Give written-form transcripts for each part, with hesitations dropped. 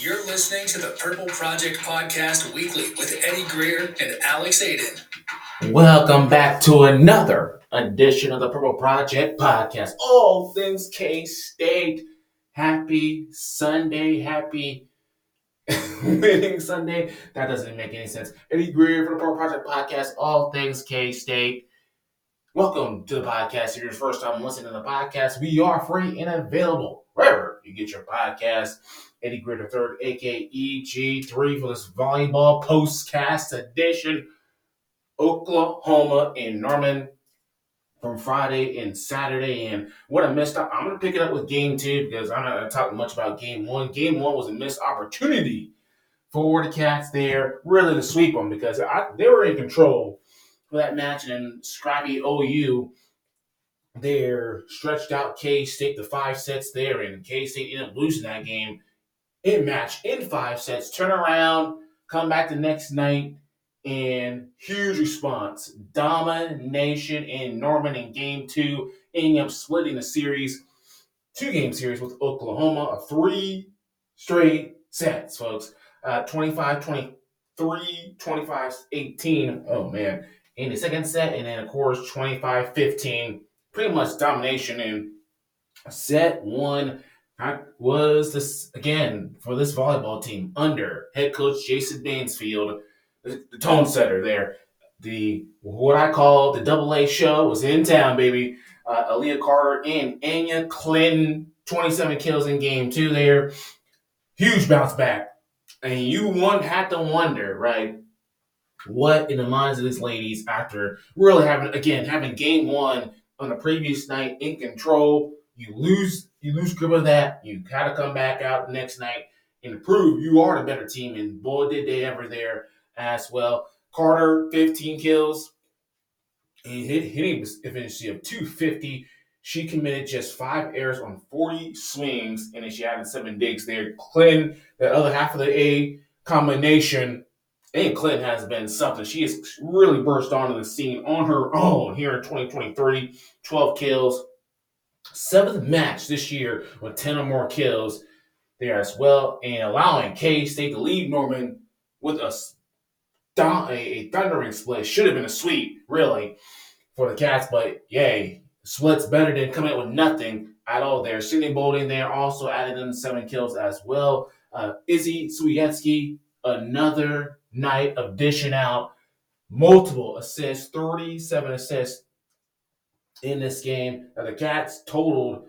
You're listening to the Purple Project Podcast Weekly with Eddie Greer and Alex Aiden. Welcome back to another edition of the Purple Project Podcast. All things K-State. Happy Sunday. Happy winning Sunday. That doesn't make any sense. Eddie Greer for the Purple Project Podcast. All things K-State. Welcome to the podcast. If you're the first time listening to the podcast, we are free and available wherever you get your podcast. Eddie Greer III, a.k.a. EG3 for this volleyball postcast edition. Oklahoma and Norman from Friday and Saturday. And what a missed up. I'm going to pick it up with game two because I'm not going to talk much about game one. Game one was a missed opportunity for the Cats there, really to sweep them because they were in control for that match. And scrappy OU there stretched out K-State to 5 sets there. And K-State ended up losing that game in 5 sets. Turn around, come back the next night. And huge response. Domination in Norman in game two, ending up splitting the series, 2-game series with Oklahoma, 3 straight sets, folks. 25-23, 25-18. Oh, man. In the second set, and then, of course, 25-15. Pretty much domination in set one. Was this, again, for this volleyball team, under head coach Jason Mansfield, the tone setter there. What I call the AA show was in town, baby. Aaliyah Carter and Anya Clinton, 27 kills in game two there. Huge bounce back. And you had to wonder, right, what in the minds of these ladies after really having game one on the previous night in control. You lose grip of that. You got to come back out the next night and prove you are the better team. And boy, did they ever there as well. Carter, 15 kills. And hitting efficiency of 250. She committed just 5 errors on 40 swings, and then she added 7 digs there. Clinton, the other half of the A combination, and Clinton has been something. She has really burst onto the scene on her own here in 2023. 12 kills. 7th match this year with 10 or more kills there as well, and allowing K-State to lead Norman with a thundering split. Should have been a sweep, really, for the Cats, but yay, split's better than coming out with nothing at all there. Sydney Bolding there also added in 7 kills as well. Izzy Swiecki, another night of dishing out multiple assists, 37 assists in this game. The Cats totaled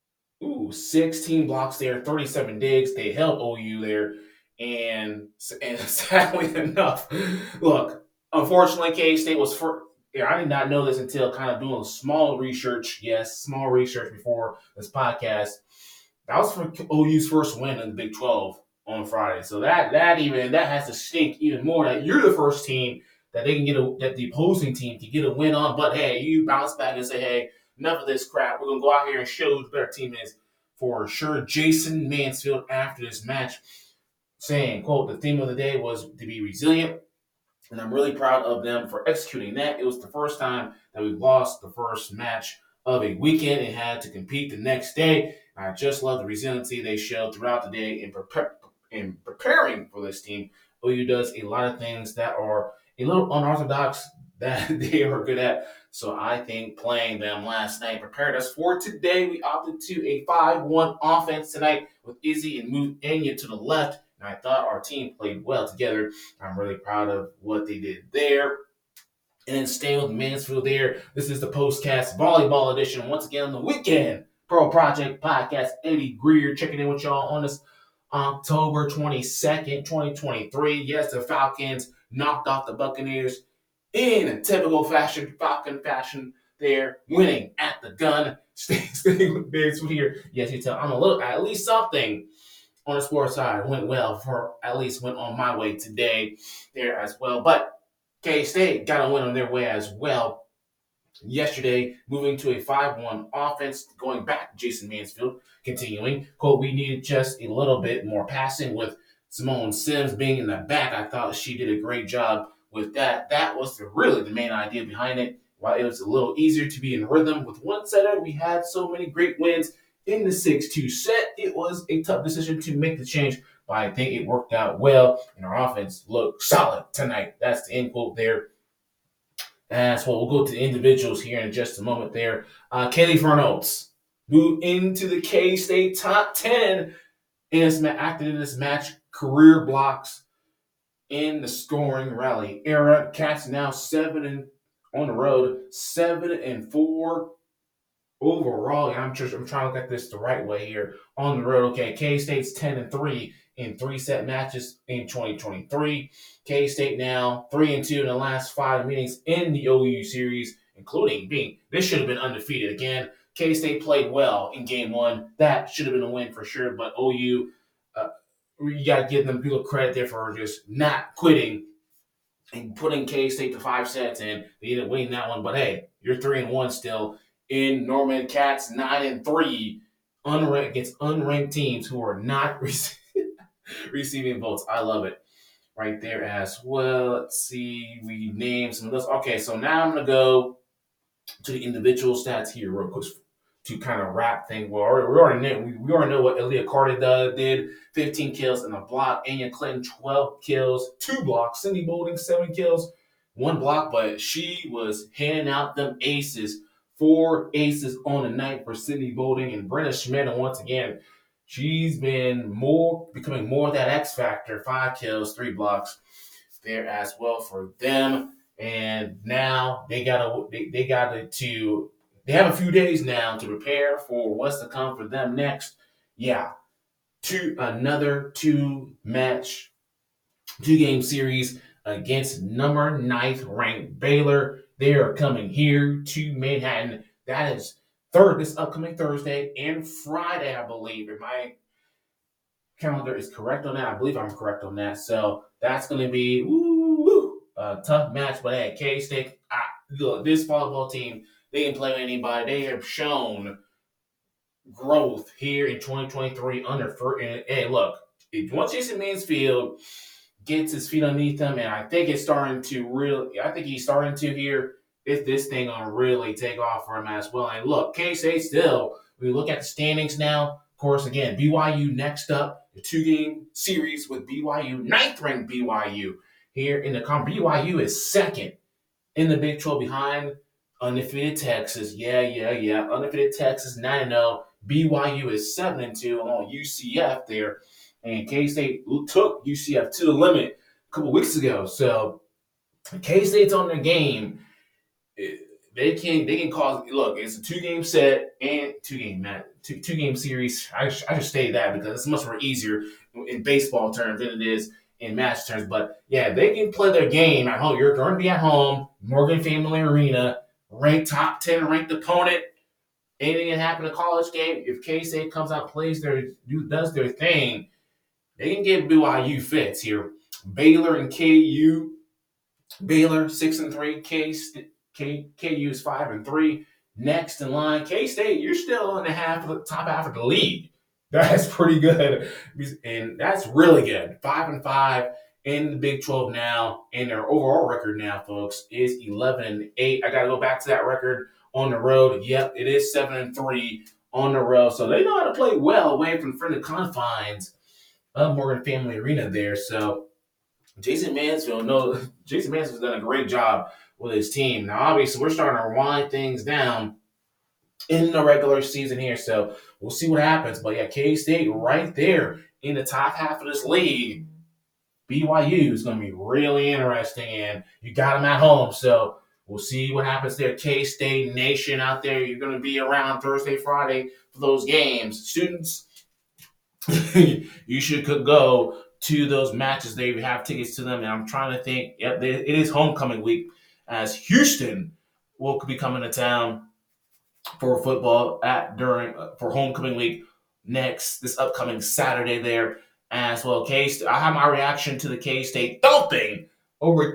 16 blocks there, 37 digs. They held OU there. And sadly enough, look, unfortunately, K-State was I did not know this until kind of doing small research before this podcast. That was for OU's first win in the Big 12 on Friday. So that has to stink even more that you're the first team that they can that the opposing team can get a win on. But hey, you bounce back and say, hey, enough of this crap. We're gonna go out here and show who the better team is for sure. Jason Mansfield after this match saying, quote, the theme of the day was to be resilient, and I'm really proud of them for executing that. It was the first time that we lost the first match of a weekend and had to compete the next day. I just love the resiliency they showed throughout the day in preparing for this team. OU does a lot of things that are a little unorthodox that they are good at. So I think playing them last night prepared us for today. We opted to a 5-1 offense tonight with Izzy and moved Anya to the left. And I thought our team played well together. I'm really proud of what they did there. And then staying with Mansfield there, this is the Postcast Volleyball Edition. Once again on the weekend, Pearl Project Podcast, Eddie Greer checking in with y'all on this October 22nd, 2023. Yes, the Falcons knocked off the Buccaneers in typical Falcon fashion there, winning at the gun. Staying with Mansfield here. Yes, you tell I'm a little, at least something on the sports side went well went on my way today there as well. But K-State got a win on their way as well yesterday, moving to a 5-1 offense, going back to Jason Mansfield, continuing. Quote, we needed just a little bit more passing with Simone Sims being in the back. I thought she did a great job with that. That was really the main idea behind it. While it was a little easier to be in rhythm with one setter, we had so many great wins in the 6-2 set. It was a tough decision to make the change, but I think it worked out well, and our offense looked solid tonight. That's the end quote there. As well, we'll go to the individuals here in just a moment there. Kaylee Reynolds moved into the K-State top 10 acted in this match, career blocks in the scoring rally era. Cats now 7 on the road, 7-4 overall. I'm trying to look at this the right way here on the road. Okay, K-State's 10-3 in 3-set matches in 2023. K-State now 3-2 in the last 5 meetings in the OU series, including this should have been undefeated again. K-State played well in game 1. That should have been a win for sure, but OU, you got to give them people credit there for just not quitting and putting K-State to 5 sets, and they ended up winning that one. But hey, you're 3-1 still in Norman. Cats 9-3 against unranked teams who are not receiving votes. I love it right there as well. Let's see, we named some of those. Okay, so now I'm gonna go to the individual stats here real quick to kind of wrap things. We already know what Aaliyah Carter did. 15 kills and a block. Anya Clinton, 12 kills, 2 blocks. Cindy Boulding, 7 kills, 1 block. But she was handing out them aces. 4 aces on the night for Cindy Boulding and Brenna Schmidt. And once again, she's been becoming more that X factor. 5 kills, 3 blocks there as well for them. And now they have a few days now to prepare for what's to come for them next. Yeah, another 2-game series against number 9th ranked Baylor. They are coming here to Manhattan. That is this upcoming Thursday and Friday, I believe. If my calendar is correct on that, I believe I'm correct on that. So that's going to be a tough match. But hey, K-State, look, this volleyball team, they can play with anybody. They have shown growth here in 2023 and hey, look, once Jason Mansfield gets his feet underneath him, and I think he's starting to hear this thing on really take off for him as well. And look, K-State still, we look at the standings now. Of course, again, BYU next up, the 2-game series with BYU, 9th ranked BYU here in the conference. BYU is 2nd in the Big 12 behind undefeated Texas. Yeah. Undefeated Texas, 9-0. BYU is 7-2 on UCF there. And K-State took UCF to the limit a couple weeks ago. So K-State's on their game. They can cause. Look, it's a 2-game set and 2-game series. I just say that because it's much more easier in baseball terms than it is in match terms. But yeah, they can play their game at home. You're going to be at home, Morgan Family Arena, top 10 ranked opponent. Anything can happen in a college game. If K-State comes out, does their thing, they can give BYU fits here. Baylor and KU. Baylor 6-3. KU is 5-3. Next in line, K-State, you're still in the top half of the league. That's pretty good. And that's really good. 5-5 in the Big 12 now. And their overall record now, folks, is 11-8. I got to go back to that record on the road. Yep, it is 7-3 on the road. So they know how to play well away from the confines of Morgan Family Arena there. So Jason Mansfield's done a great job with his team. Now, obviously, we're starting to wind things down in the regular season here, so we'll see what happens. But yeah, K-State right there in the top half of this league. BYU is going to be really interesting, and you got them at home, so we'll see what happens there. K-State Nation out there, you're going to be around Thursday, Friday for those games. Students, you should go to those matches. They have tickets to them, and I'm trying to think. Yep, it is homecoming week, as Houston will be coming to town for football for homecoming week this upcoming Saturday there as well. K-State, I have my reaction to the K-State thumping over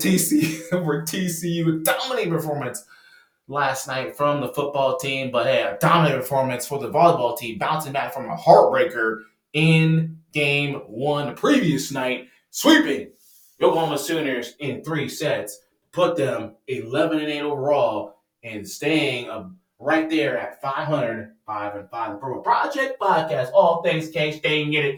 TCU, dominating performance last night from the football team, but hey, a dominant performance for the volleyball team, bouncing back from a heartbreaker in game 1 the previous night, sweeping the Oklahoma Sooners in 3 sets. Put them 11-8 overall and staying right there at 500, 5-5. The Purple Project Podcast, all things K-State, get it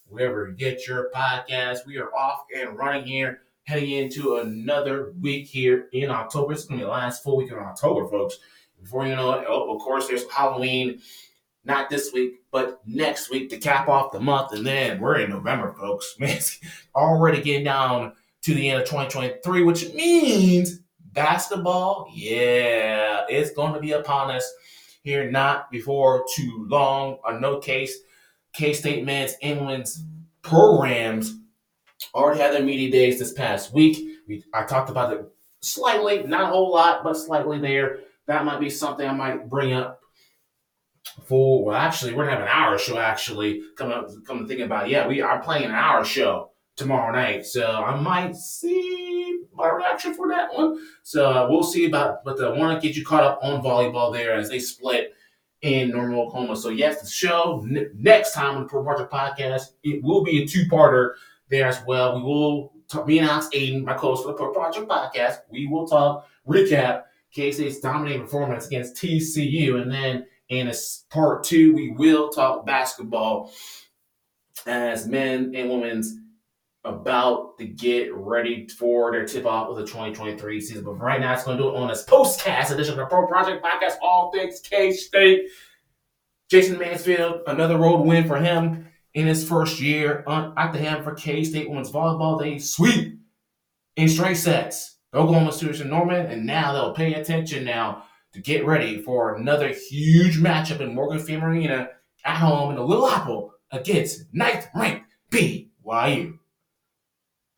wherever you get your podcast. We are off and running here, heading into another week here in October. It's going to be the last full week of October, folks. Before you know it, of course, there's Halloween. Not this week, but next week to cap off the month. And then we're in November, folks. Man, it's already getting down to the end of 2023, which means basketball, yeah, it's going to be upon us here not before too long. No K-State men's and women's programs already had their media days this past week. I talked about it slightly, not a whole lot, but slightly there. That might be something I might bring up actually, we're gonna have an hour show. Actually, come to think about it, yeah, we are playing an hour show tomorrow night, so I might see my reaction for that one. So we'll see about, but I want to get you caught up on volleyball there as they split in Norman, Oklahoma. So yes, the show next time on the Pro Project Podcast, it will be a two-parter there as well. We will talk, me and Alex Aiden, my co-host for the Pro Project Podcast, we will recap K-State's dominating performance against TCU, and then in part two, we will talk basketball as men and women's about to get ready for their tip-off of the 2023 season. But right now, it's going to do it on this postcast edition of the Pro Project Podcast, all things K-State. Jason Mansfield, another road win for him in his first year at the helm for K-State women's volleyball. They sweep in straight sets Oklahoma Sooners and Norman, and now they'll pay attention now to get ready for another huge matchup in Morgan Fame Arena at home in the Little Apple against ninth-ranked BYU.